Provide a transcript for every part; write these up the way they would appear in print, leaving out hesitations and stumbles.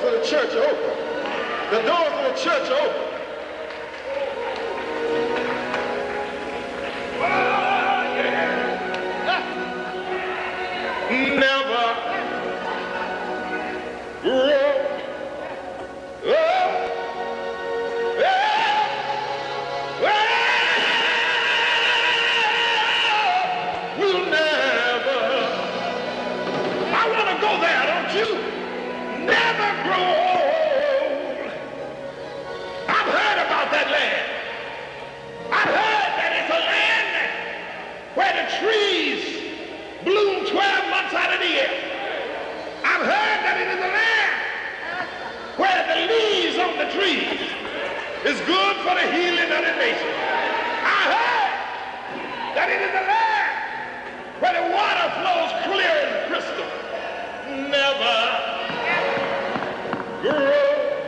of the church are open. The doors of the church are open. Never grow. We'll never. I want to go there, don't you? Never grow old. I've heard about that land. I've heard that it's a land where the trees bloom 12 months out of the year. I've heard that it is a land where the leaves on the trees is good for the healing of the nation. I heard that it is a land where the water flows clear and crystal. Never grow.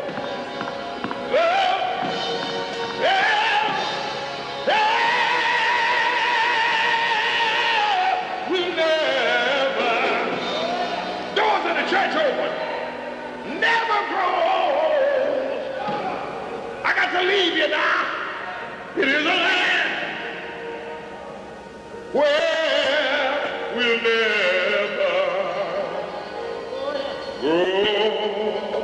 We'll never. Doors of the church open. Never grow old. I got to leave you now. It is a land where we'll never grow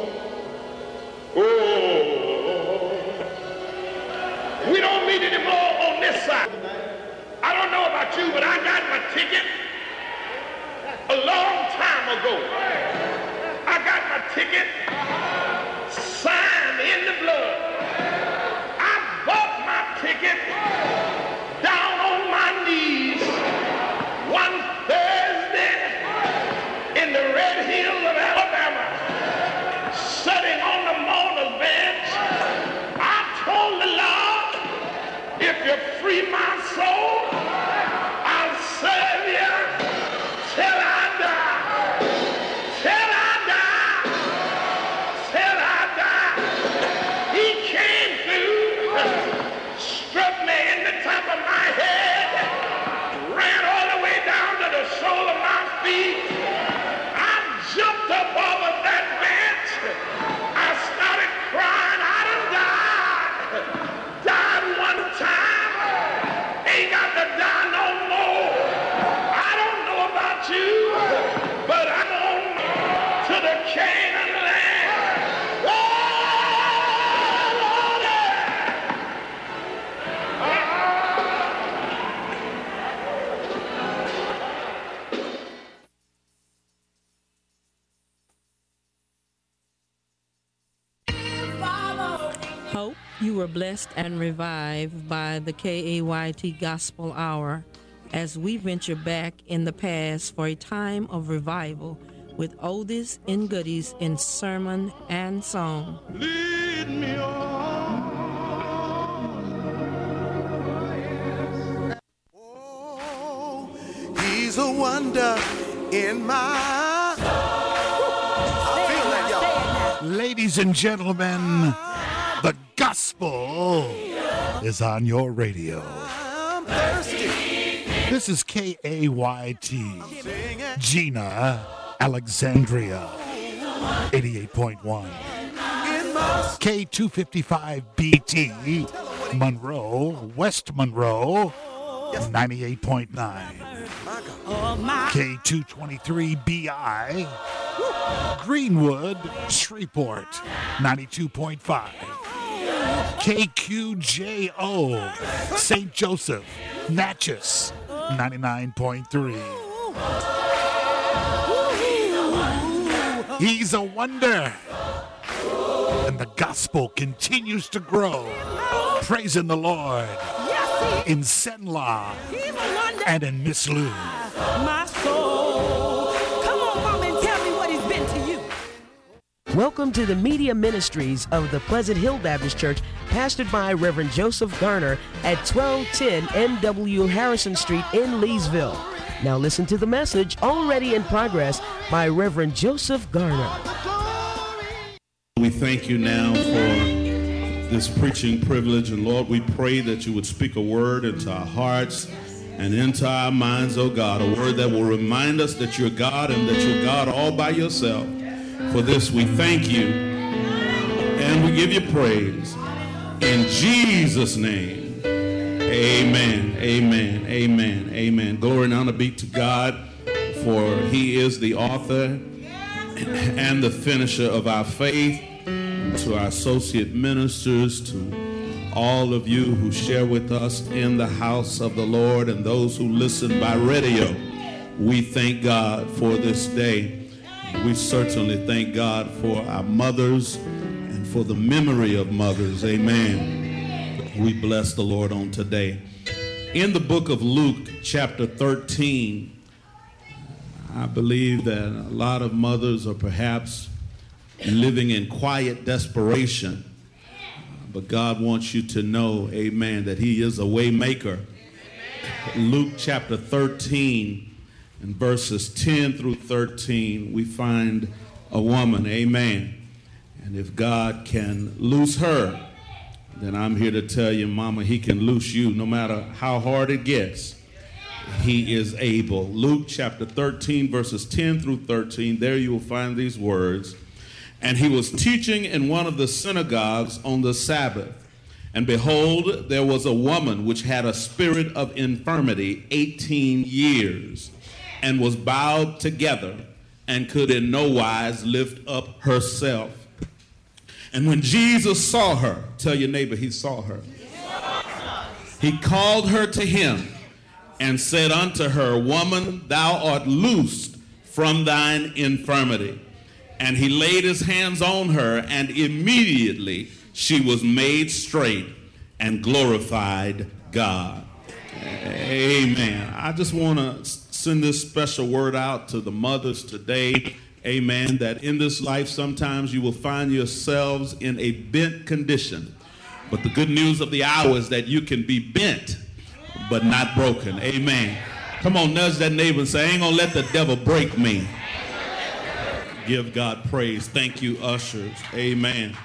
old. We don't meet anymore on this side. I don't know about you, but I got my ticket a long time ago. I got my ticket signed in the blood. I bought my ticket down on my knees one Thursday in the Red Hills of Alabama, sitting on the mourner's bench. I told the Lord, if you free my soul, I'll serve you till I die. Till I die. Till I die. He came through, struck me in the top of my head, ran all the way down to the sole of my feet. I jumped up off of that bench. I started crying. I done died. Died one time. Ain't got to die no more. I don't know about you, but I'm on to the Canaan land. Oh, Lordy. Hope you were blessed and revived by the KAYT Gospel Hour as we venture back in the past for a time of revival with oldies and goodies in sermon and song. Lead me on. Oh, he's a wonder in my I feel that, y'all. Ladies and gentlemen, the gospel is on your radio. I'm thirsty. This is KAYT, Gina, Alexandria, 88.1. K255BT, Monroe, West Monroe, 98.9. K223BI, Greenwood, Shreveport, 92.5. KQJO, St. Joseph, Natchez, 99.3. He's a wonder. And the gospel continues to grow. Praising the Lord in Senla and in Miss Lou. My soul. Come on, Mama, and tell me what he's been to you. Welcome to the media ministries of the Pleasant Hill Baptist Church, pastored by Reverend Joseph Garner at 1210 NW Harrison Street in Leesville. Now listen to the message already in progress by Reverend Joseph Garner. We thank you now for this preaching privilege, and Lord, we pray that you would speak a word into our hearts and into our minds, oh God, a word that will remind us that you're God and that you're God all by yourself. For this we thank you and we give you praise. In Jesus' name, amen, amen, amen, amen. Glory and honor be to God, for he is the author and the finisher of our faith. To our associate ministers, to all of you who share with us in the house of the Lord, and those who listen by radio, we thank God for this day. We certainly thank God for our mothers and for the memory of mothers. Amen. We bless the Lord on today. In the book of Luke, chapter 13, I believe that a lot of mothers are perhaps living in quiet desperation. But God wants you to know, amen, that he is a way maker. Luke chapter 13 and verses 10 through 13, we find a woman, amen. And if God can loose her, then I'm here to tell you, mama, he can loose you no matter how hard it gets. He is able. Luke chapter 13, verses 10 through 13, there you will find these words. And he was teaching in one of the synagogues on the Sabbath. And behold, there was a woman which had a spirit of infirmity 18 years, and was bowed together, and could in no wise lift up herself. And when Jesus saw her, tell your neighbor he saw her, he called her to him, and said unto her, Woman, thou art loosed from thine infirmity. And he laid his hands on her, and immediately she was made straight and glorified God. Amen. I just want to send this special word out to the mothers today. Amen. That in this life, sometimes you will find yourselves in a bent condition. But the good news of the hour is that you can be bent, but not broken. Amen. Come on, nudge that neighbor and say, I ain't gonna let the devil break me. Give God praise. Thank you, ushers. Amen.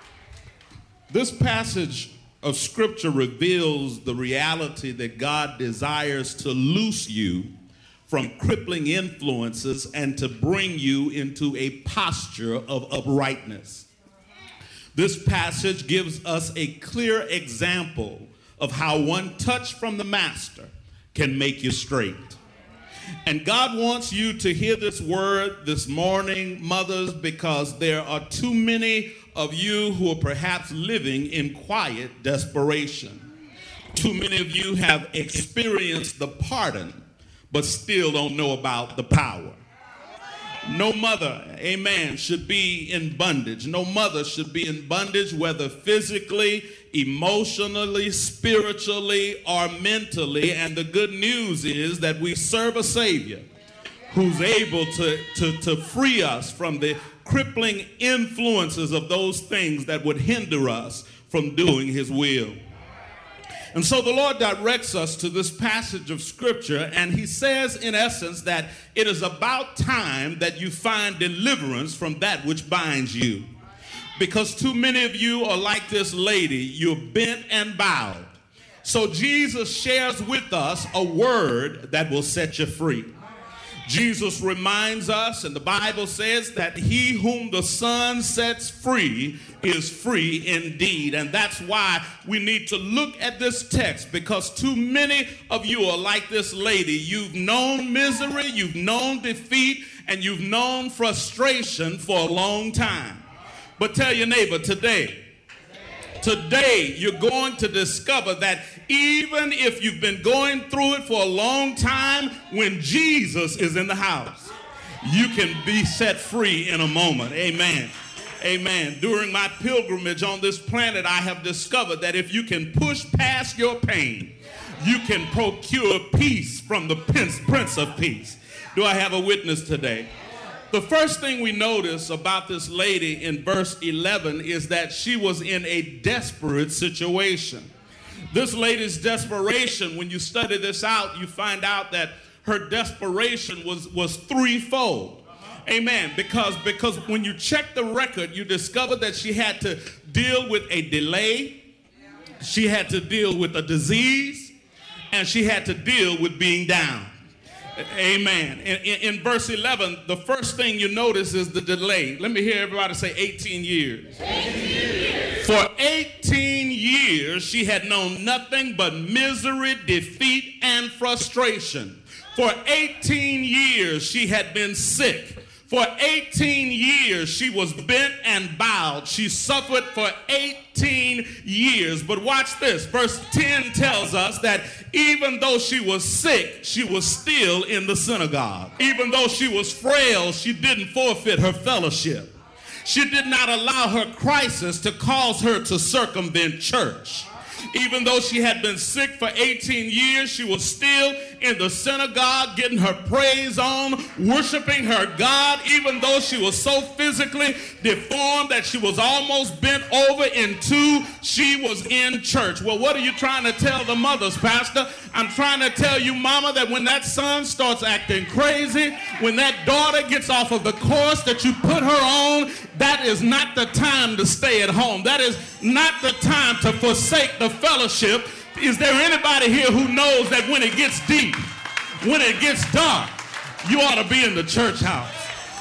This passage of scripture reveals the reality that God desires to loose you from crippling influences and to bring you into a posture of uprightness. This passage gives us a clear example of how one touch from the master can make you straight. And God wants you to hear this word this morning, mothers, because there are too many of you who are perhaps living in quiet desperation. Too many of you have experienced the pardon, but still don't know about the power. No mother, amen, should be in bondage. No mother should be in bondage, whether physically, emotionally, spiritually, or mentally. And the good news is that we serve a Savior who's able to free us from the crippling influences of those things that would hinder us from doing his will. And so the Lord directs us to this passage of scripture, and he says in essence that it is about time that you find deliverance from that which binds you. Because too many of you are like this lady, you're bent and bowed. So Jesus shares with us a word that will set you free. Jesus reminds us, and the Bible says that he whom the Son sets free is free indeed. And that's why we need to look at this text, because too many of you are like this lady. You've known misery, you've known defeat, and you've known frustration for a long time. But tell your neighbor today you're going to discover that even if you've been going through it for a long time, when Jesus is in the house, you can be set free in a moment. Amen. Amen. During my pilgrimage on this planet, I have discovered that if you can push past your pain, you can procure peace from the Prince of Peace. Do I have a witness today? The first thing we notice about this lady in verse 11 is that she was in a desperate situation. This lady's desperation, when you study this out, you find out that her desperation was threefold. Amen. Because when you check the record, you discover that she had to deal with a delay, she had to deal with a disease, and she had to deal with being down. Amen. In verse 11, the first thing you notice is the delay. Let me hear everybody say 18 years. 18 years. For 18 years, she had known nothing but misery, defeat, and frustration. For 18 years, she had been sick. For 18 years, she was bent and bowed. She suffered for 18 years. But watch this. Verse 10 tells us that even though she was sick, she was still in the synagogue. Even though she was frail, she didn't forfeit her fellowship. She did not allow her crisis to cause her to circumvent church. Even though she had been sick for 18 years, she was still in the synagogue getting her praise on, worshiping her God, even though she was so physically deformed that she was almost bent over in two, she was in church. Well, what are you trying to tell the mothers, Pastor? I'm trying to tell you, mama, that when that son starts acting crazy, when that daughter gets off of the course that you put her on, that is not the time to stay at home. That is not the time to forsake the fellowship. Is there anybody here who knows that when it gets deep, when it gets dark, you ought to be in the church house?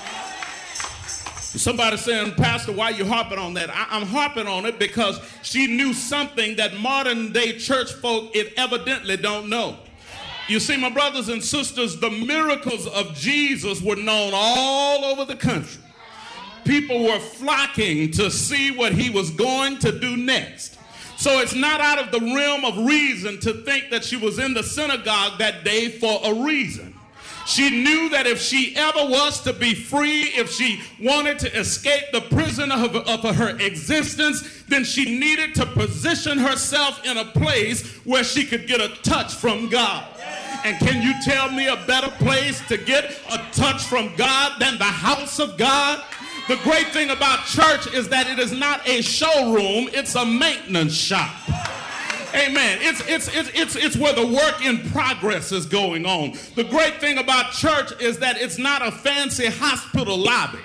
Somebody saying, Pastor, why are you harping on that? I'm harping on it because she knew something that modern day church folk evidently don't know. You see, my brothers and sisters, the miracles of Jesus were known all over the country. People were flocking to see what he was going to do next. So it's not out of the realm of reason to think that she was in the synagogue that day for a reason. She knew that if she ever was to be free, if she wanted to escape the prison of her existence, then she needed to position herself in a place where she could get a touch from God. And can you tell me a better place to get a touch from God than the house of God? The great thing about church is that it is not a showroom, it's a maintenance shop. Amen. It's where the work in progress is going on. The great thing about church is that it's not a fancy hospital lobby.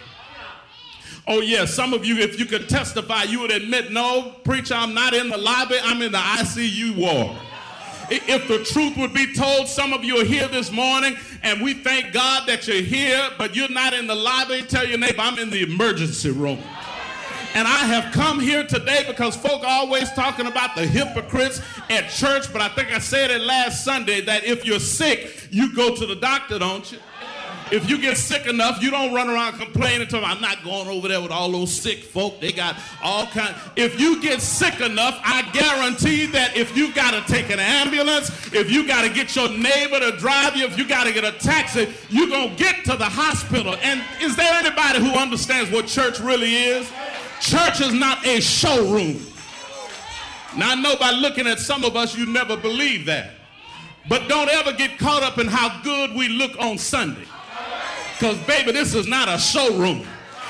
Oh, yes, some of you, if you could testify, you would admit, no, preacher, I'm not in the lobby, I'm in the ICU ward. If the truth would be told, some of you are here this morning, and we thank God that you're here, but you're not in the lobby. Tell your neighbor, I'm in the emergency room. And I have come here today because folk are always talking about the hypocrites at church, but I think I said it last Sunday that if you're sick, you go to the doctor, don't you? If you get sick enough, you don't run around complaining to them, I'm not going over there with all those sick folk. They got all kinds. If you get sick enough, I guarantee that if you got to take an ambulance, if you got to get your neighbor to drive you, if you got to get a taxi, you're going to get to the hospital. And is there anybody who understands what church really is? Church is not a showroom. Now, I know by looking at some of us, you never believe that. But don't ever get caught up in how good we look on Sunday. Because, baby, this is not a showroom.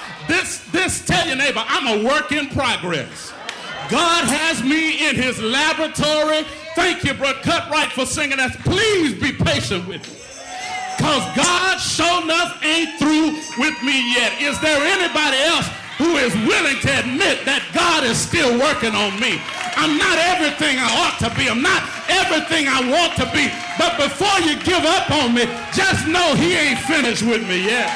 This, tell your neighbor, I'm a work in progress. God has me in his laboratory. Thank you, Brother Cutright, for singing that. Please be patient with me. Because God sure enough ain't through with me yet. Is there anybody else who is willing to admit that God is still working on me? I'm not everything I ought to be. I'm not everything I want to be. But before you give up on me, just know he ain't finished with me yet.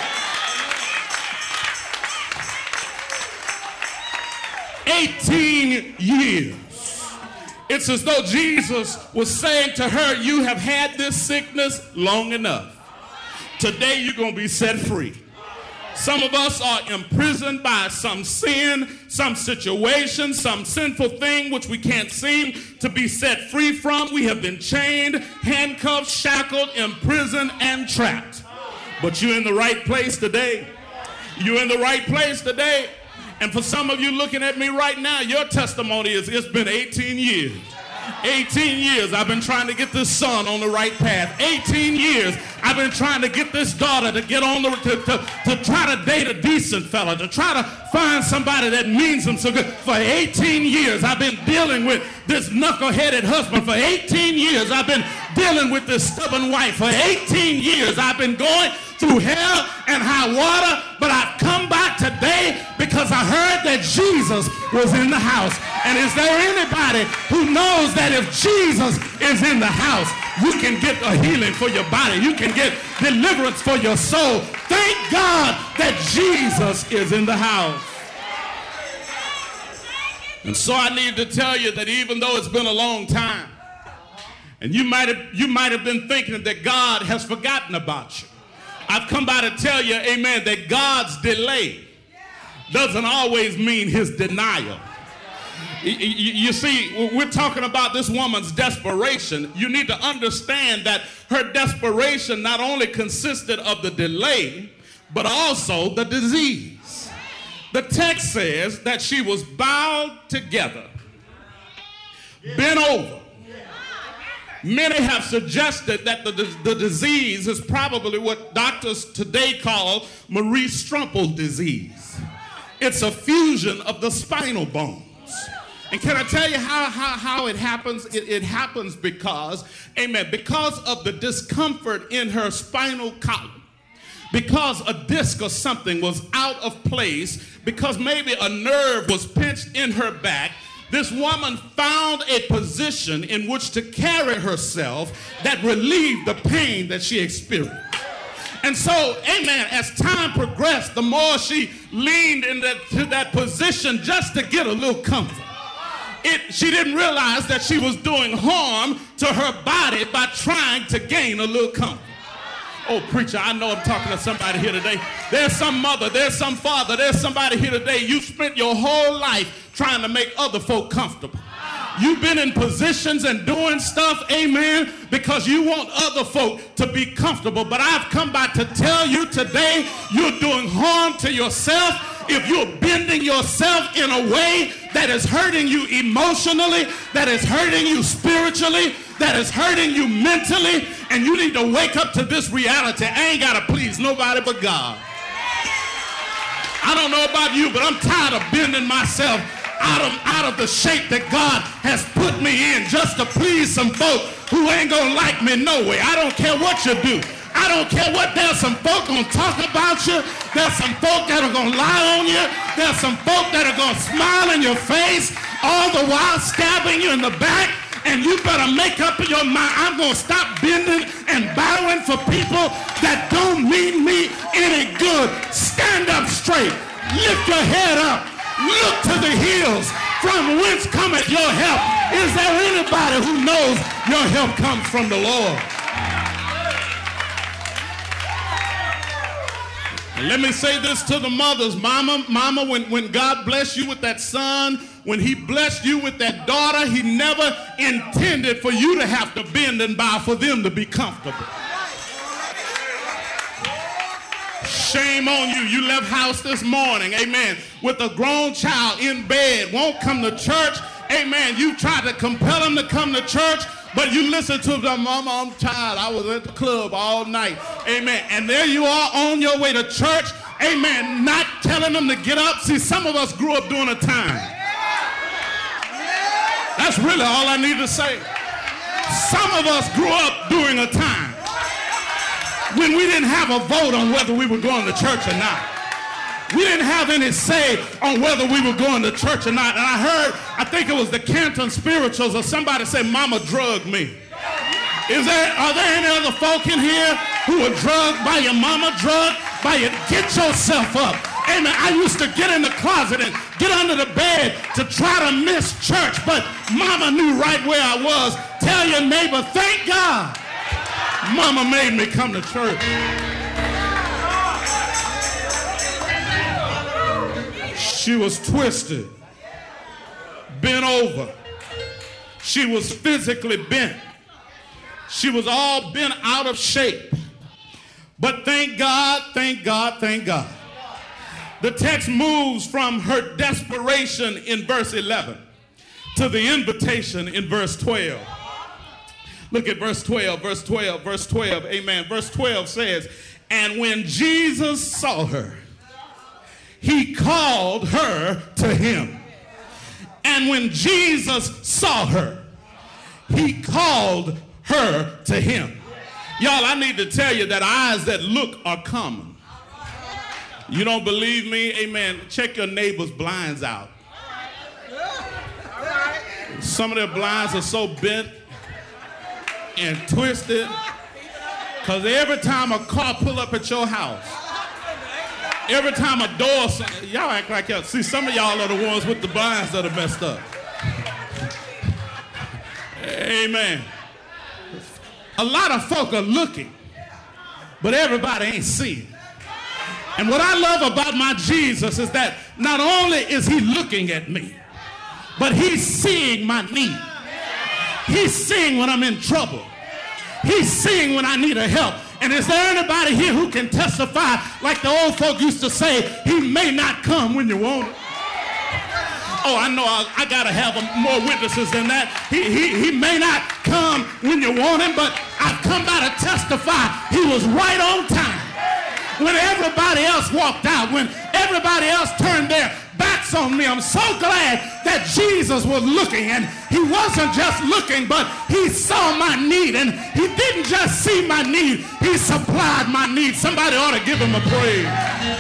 18 years. It's as though Jesus was saying to her, you have had this sickness long enough. Today you're going to be set free. Some of us are imprisoned by some sin, some situation, some sinful thing which we can't seem to be set free from. We have been chained, handcuffed, shackled, imprisoned, and trapped. But you're in the right place today. You're in the right place today. And for some of you looking at me right now, your testimony is it's been 18 years. 18 years I've been trying to get this son on the right path. 18 years I've been trying to get this daughter to get on to try to date a decent fella, to try to find somebody that means him so good. For 18 years I've been dealing with this knuckle-headed husband. For 18 years I've been dealing with this stubborn wife. For 18 years I've been going through hell and high water, but I've come back today because I heard that Jesus was in the house. And is there anybody who knows that if Jesus is in the house, You can get a healing for your body. You can get deliverance for your soul. Thank God that Jesus is in the house. And so I need to tell you that even though it's been a long time, and you might have been thinking that God has forgotten about you, I've come by to tell you, amen, that God's delay doesn't always mean his denial. You see, we're talking about this woman's desperation. You need to understand that her desperation not only consisted of the delay, but also the disease. The text says that she was bowed together, bent over. Many have suggested that the disease is probably what doctors today call Marie Strumple disease. It's a fusion of the spinal bones. And can I tell you how it happens? It happens because, amen, because of the discomfort in her spinal column, because a disc or something was out of place, because maybe a nerve was pinched in her back, this woman found a position in which to carry herself that relieved the pain that she experienced. And so, amen, as time progressed, the more she leaned into that position just to get a little comfort. She didn't realize that she was doing harm to her body by trying to gain a little comfort. Oh, preacher, I know I'm talking to somebody here today. There's some mother, there's some father, there's somebody here today. You spent your whole life trying to make other folk comfortable. You've been in positions and doing stuff, amen, because you want other folk to be comfortable. But I've come by to tell you today, you're doing harm to yourself if you're bending yourself in a way that is hurting you emotionally, that is hurting you spiritually, that is hurting you mentally, and you need to wake up to this reality. I ain't got to please nobody but God. I don't know about you, but I'm tired of bending myself out of the shape that God has put me in just to please some folk who ain't gonna like me no way. I don't care what you do. I don't care what. There's some folk gonna talk about you. There's some folk that are gonna lie on you. There's some folk that are gonna smile in your face, all the while stabbing you in the back. And you better make up your mind. I'm gonna stop bending and bowing for people that don't mean me any good. Stand up straight. Lift your head up. Look to the hills. From whence cometh your help? Is there anybody who knows your help comes from the Lord? And let me say this to the mothers. Mama, when God blessed you with that son, when he blessed you with that daughter, he never intended for you to have to bend and bow for them to be comfortable. Shame on you. You left house this morning, amen, with a grown child in bed, won't come to church, amen. You tried to compel him to come to church, but you listen to them, Mama, I'm tired. I was at the club all night, amen. And there you are on your way to church, amen, not telling them to get up. See, some of us grew up during a time. That's really all I need to say. Some of us grew up during a time when we didn't have a vote on whether we were going to church or not. We didn't have any say on whether we were going to church or not. And I think it was the Canton Spirituals or somebody said, Mama drugged me. Are there any other folk in here who were drugged by your mama, drugged by your? Get yourself up. Amen. I used to get in the closet and get under the bed to try to miss church, but Mama knew right where I was. Tell your neighbor, thank God Mama made me come to church. She was twisted, bent over. She was physically bent. She was all bent out of shape. But thank God, thank God, thank God. The text moves from her desperation in verse 11 to the invitation in verse 12. Look at verse 12, verse 12, verse 12, amen. Verse 12 says, and when Jesus saw her, he called her to him. And when Jesus saw her, he called her to him. Y'all, I need to tell you that eyes that look are common. You don't believe me? Amen. Check your neighbor's blinds out. Some of their blinds are so bent, and twisted. Because every time a car pull up at your house, every time a door, y'all act like y'all. See, some of y'all are the ones with the blinds that are messed up. Amen. A lot of folk are looking, but everybody ain't seeing. And what I love about my Jesus is that not only is he looking at me, but he's seeing my need. He's seeing when I'm in trouble. He's seeing when I need a help. And is there anybody here who can testify, like the old folk used to say, he may not come when you want it? Oh, I know I got to have more witnesses than that. He may not come when you want him, but I've come by to testify he was right on time. When everybody else walked out, when everybody else turned their backs on me, I'm so glad that Jesus was looking. And he wasn't just looking, but he saw my need. And he didn't just see my need, he supplied my need. Somebody ought to give him a praise.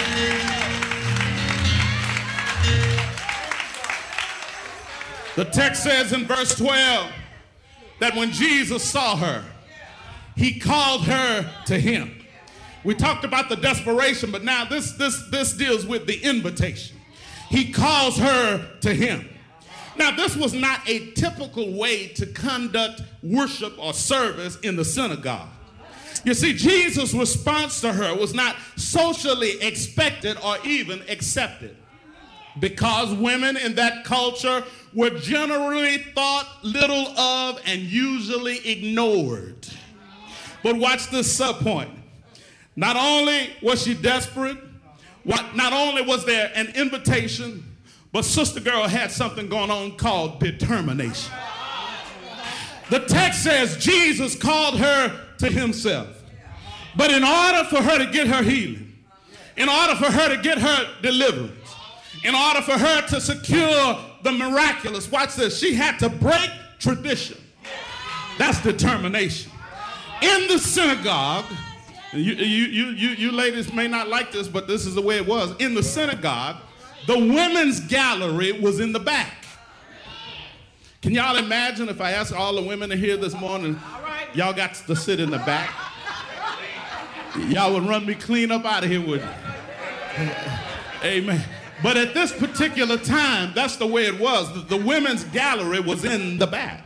The text says in verse 12 that when Jesus saw her, he called her to him. We talked about the desperation, but now this deals with the invitation. He calls her to him. Now, this was not a typical way to conduct worship or service in the synagogue. You see, Jesus' response to her was not socially expected or even accepted, because women in that culture were generally thought little of and usually ignored. But watch this subpoint. Not only was she desperate, not only was there an invitation, but Sister Girl had something going on called determination. The text says Jesus called her to himself. But in order for her to get her healing, in order for her to get her deliverance, in order for her to secure the miraculous, watch this, she had to break tradition. That's determination. In the synagogue, you ladies may not like this, but this is the way it was. In the synagogue, the women's gallery was in the back. Can y'all imagine if I asked all the women in here this morning, y'all got to sit in the back? Y'all would run me clean up out of here, wouldn't you? Amen. But at this particular time, that's the way it was. The women's gallery was in the back.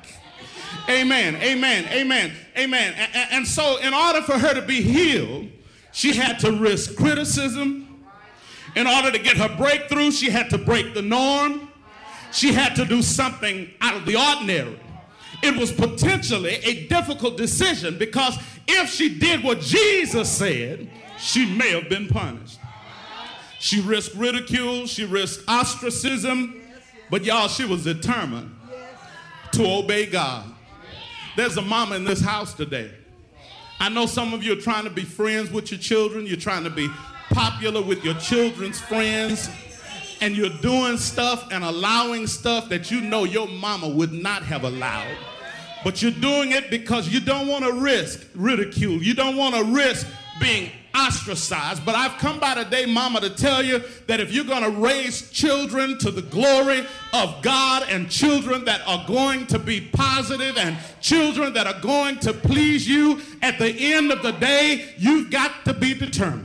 Amen, amen, amen, amen. And so in order for her to be healed, she had to risk criticism. In order to get her breakthrough, she had to break the norm. She had to do something out of the ordinary. It was potentially a difficult decision, because if she did what Jesus said, she may have been punished. She risked ridicule, she risked ostracism, but y'all, she was determined to obey God. There's a mama in this house today. I know some of you are trying to be friends with your children. You're trying to be popular with your children's friends. And you're doing stuff and allowing stuff that you know your mama would not have allowed. But you're doing it because you don't want to risk ridicule. You don't want to risk being ostracized. But I've come by today, mama, to tell you that if you're going to raise children to the glory of God, and children that are going to be positive, and children that are going to please you, at the end of the day, you've got to be determined.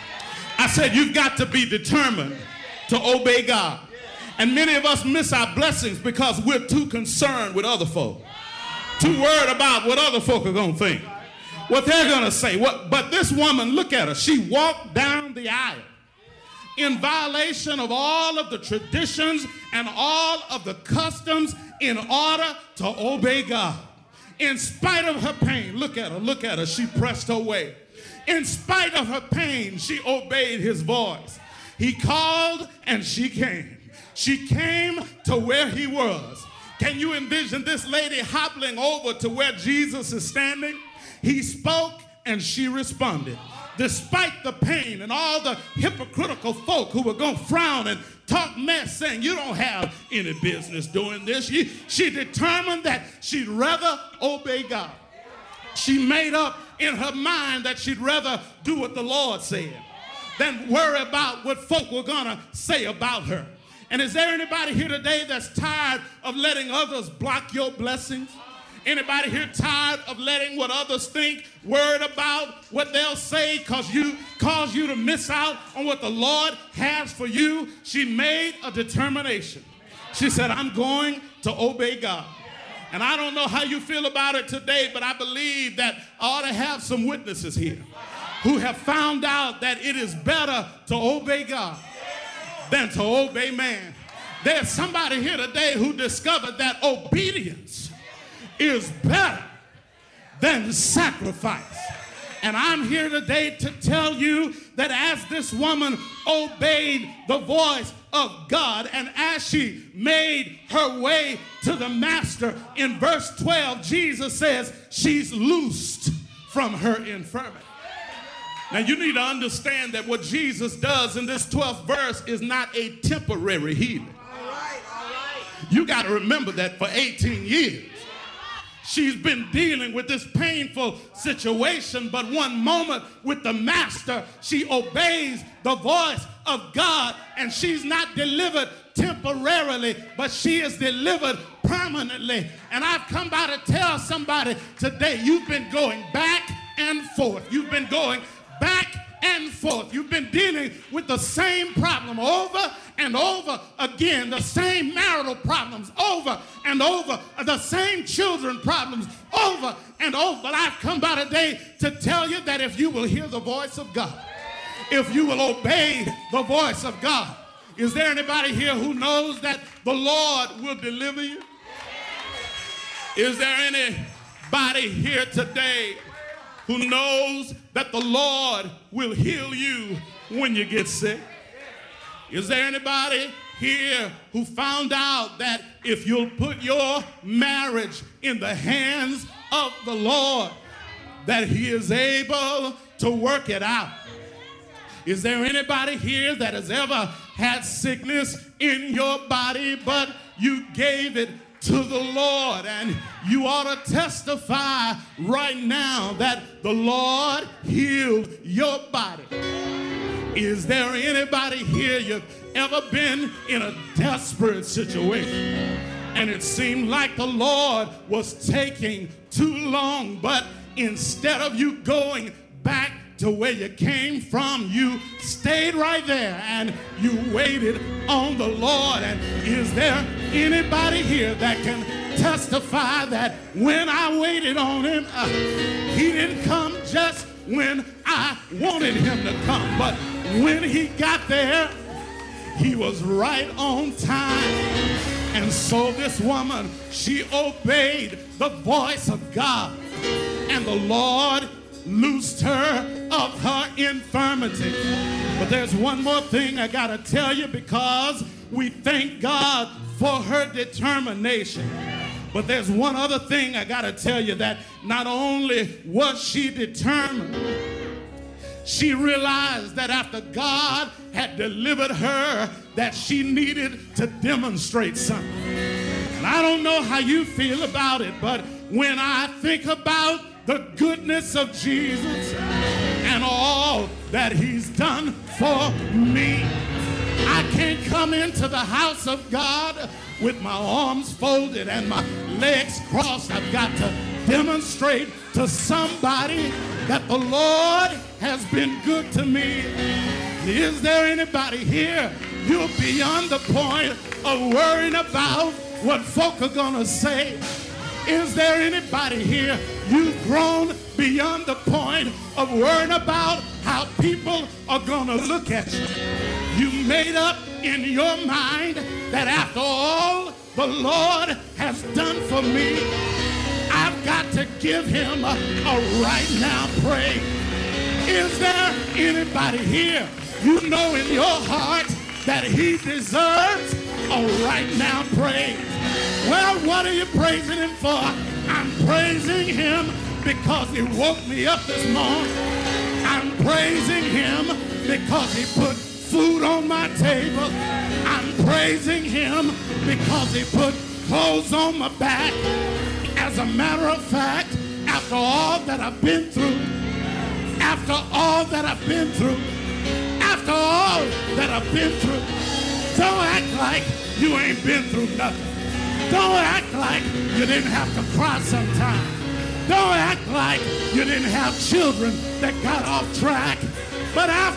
I said you've got to be determined to obey God. And many of us miss our blessings because we're too concerned with other folk, too worried about what other folk are going to think, what they're going to say. But this woman, look at her. She walked down the aisle in violation of all of the traditions and all of the customs in order to obey God. In spite of her pain, look at her, she pressed her way. In spite of her pain, she obeyed his voice. He called and she came. She came to where he was. Can you envision this lady hobbling over to where Jesus is standing? He spoke and she responded. Despite the pain and all the hypocritical folk who were going to frown and talk mess, saying, you don't have any business doing this. She determined that she'd rather obey God. She made up in her mind that she'd rather do what the Lord said than worry about what folk were going to say about her. And is there anybody here today that's tired of letting others block your blessings? Anybody here tired of letting what others think, worried about what they'll say cause you to miss out on what the Lord has for you? She made a determination. She said, I'm going to obey God. And I don't know how you feel about it today, but I believe that I ought to have some witnesses here who have found out that it is better to obey God than to obey man. There's somebody here today who discovered that obedience is better than sacrifice. And I'm here today to tell you that as this woman obeyed the voice of God and as she made her way to the master, in verse 12, Jesus says she's loosed from her infirmity. Now you need to understand that what Jesus does in this 12th verse is not a temporary healing. All right. You got to remember that for 18 years. She's been dealing with this painful situation, but one moment with the master, she obeys the voice of God, and she's not delivered temporarily, but she is delivered permanently. And I've come by to tell somebody today, you've been going back and forth. You've been going back and forth. You've been dealing with the same problem over and over again, the same marital problems over and over, the same children problems over and over. But I've come by today to tell you that if you will hear the voice of God, if you will obey the voice of God, is there anybody here who knows that the Lord will deliver you? Is there anybody here today who knows that the Lord will heal you when you get sick? Is there anybody here who found out that if you'll put your marriage in the hands of the Lord, that he is able to work it out? Is there anybody here that has ever had sickness in your body, but you gave it to the Lord, and you ought to testify right now that the Lord healed your body? Is there anybody here, you've ever been in a desperate situation and it seemed like the Lord was taking too long, but instead of you going back to where you came from, you stayed right there and you waited on the Lord? And is there anybody here that can testify that when I waited on him, he didn't come just when I wanted him to come, but when he got there, he was right on time? And so this woman, she obeyed the voice of God, and the Lord loosed her of her infirmity. But there's one more thing I gotta tell you, because we thank God for her determination. But there's one other thing I gotta tell you, that not only was she determined, she realized that after God had delivered her, that she needed to demonstrate something. And I don't know how you feel about it, but when I think about the goodness of Jesus and all that he's done for me, I can't come into the house of God with my arms folded and my legs crossed. I've got to demonstrate to somebody that the Lord has been good to me. Is there anybody here, you're beyond the point of worrying about what folk are gonna say? Is there anybody here, you've grown beyond the point of worrying about how people are gonna look at you? You made up in your mind that after all the Lord has done for me, I've got to give him a right now praise. Is there anybody here, you know in your heart that he deserves a right now praise? Well, what are you praising him for? I'm praising him because he woke me up this morning. I'm praising him because he put food on my table. I'm praising him because he put clothes on my back. As a matter of fact, after all that I've been through, after all that I've been through, after all that I've been through, don't act like you ain't been through nothing. Don't act like you didn't have to cry sometime. Don't act like you didn't have children that got off track. But after